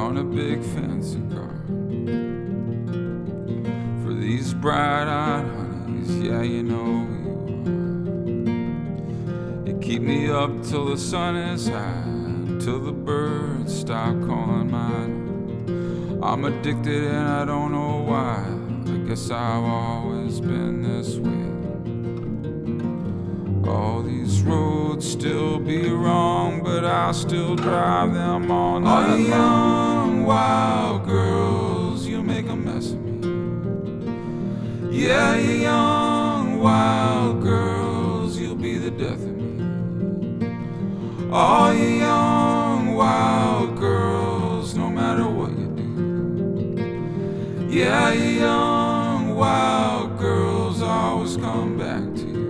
on a big fancy car. For these bright-eyed honeys, yeah, you know you are. You keep me up till the sun is high, till the birds stop calling my name. I'm addicted and I don't know why. I guess I've always been this way. All these roads still be wrong, but I still drive them all night long. All you young wild girls, you make a mess of me. Yeah, you young wild girls, you'll be the death of me. All you young wild girls, no matter what you do. Yeah, you young wild girls always come back to you.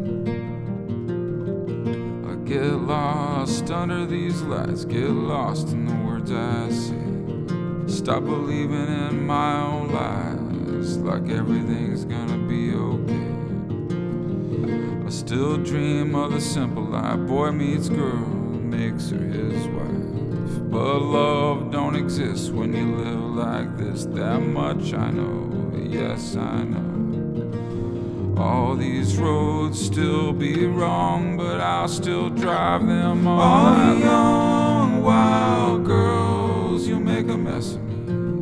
Get lost under these lights, get lost in the words I say. Stop believing in my own lies, like everything's gonna be okay. I still dream of the simple life, boy meets girl, makes her his wife. But love don't exist when you live like this, that much I know, yes I know. All these roads still be wrong, but I'll still drive them all. All you young wild girls, you make a mess of me.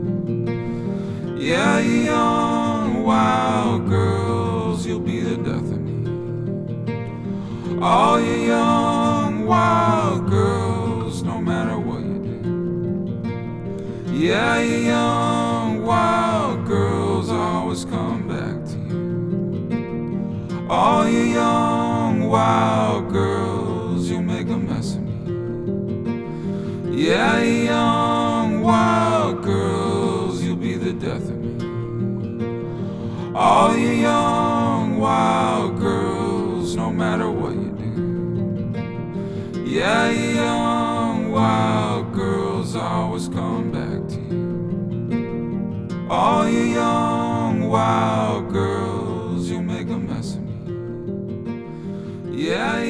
Yeah, you young wild girls, you'll be the death of me. All you young wild girls, no matter what you do. Yeah, you young wild girls always come back to you. All you young wild girls, you make a mess of me. Yeah, you young wild girls, you'll be the death of me. All you young wild girls, no matter what you do. Yeah, you young wild girls always come back to you. All you young wild girls, you make a mess of me. Yeah,